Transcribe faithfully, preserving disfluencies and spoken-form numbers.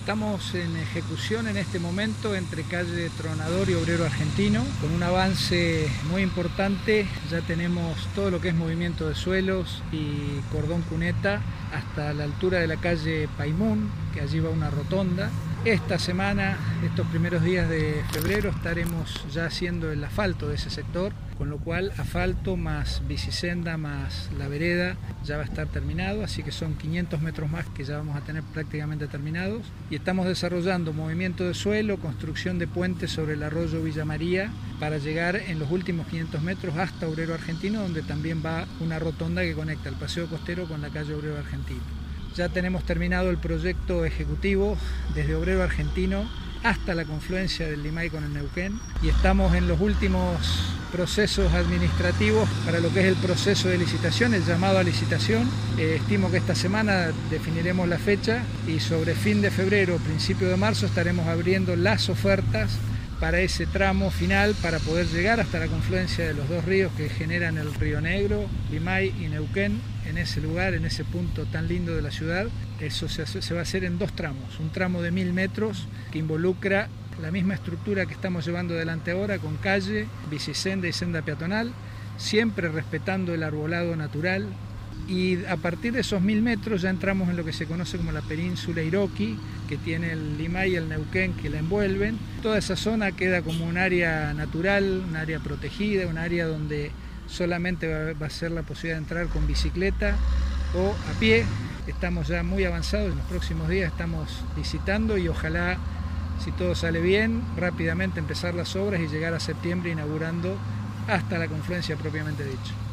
Estamos en ejecución en este momento entre calle Tronador y Obrero Argentino, con un avance muy importante. Ya tenemos todo lo que es movimiento de suelos y cordón cuneta hasta la altura de la calle Paimún, que allí va una rotonda. Esta semana, estos primeros días de febrero, estaremos ya haciendo el asfalto de ese sector, con lo cual asfalto más bicisenda más la vereda ya va a estar terminado, así que son quinientos metros más que ya vamos a tener prácticamente terminados. Y estamos desarrollando movimiento de suelo, construcción de puentes sobre el arroyo Villa María para llegar en los últimos quinientos metros hasta Obrero Argentino, donde también va una rotonda que conecta el Paseo Costero con la calle Obrero Argentino. Ya tenemos terminado el proyecto ejecutivo desde Obrero Argentino hasta la confluencia del Limay con el Neuquén y estamos en los últimos procesos administrativos para lo que es el proceso de licitación, el llamado a licitación. Eh, estimo que esta semana definiremos la fecha y sobre fin de febrero, principio de marzo estaremos abriendo las ofertas para ese tramo final para poder llegar hasta la confluencia de los dos ríos que generan el Río Negro, Limay y Neuquén, en ese lugar, en ese punto tan lindo de la ciudad. Eso se, hace, se va a hacer en dos tramos, un tramo de mil metros que involucra la misma estructura que estamos llevando adelante ahora con calle, bicisenda y senda peatonal, siempre respetando el arbolado natural. Y a partir de esos mil metros ya entramos en lo que se conoce como la península Iroqui, que tiene el Limay y el Neuquén que la envuelven. Toda esa zona queda como un área natural, un área protegida, un área donde solamente va, va a ser la posibilidad de entrar con bicicleta o a pie. Estamos ya muy avanzados, en los próximos días estamos visitando y ojalá, si todo sale bien, rápidamente empezar las obras y llegar a septiembre inaugurando hasta la confluencia propiamente dicho.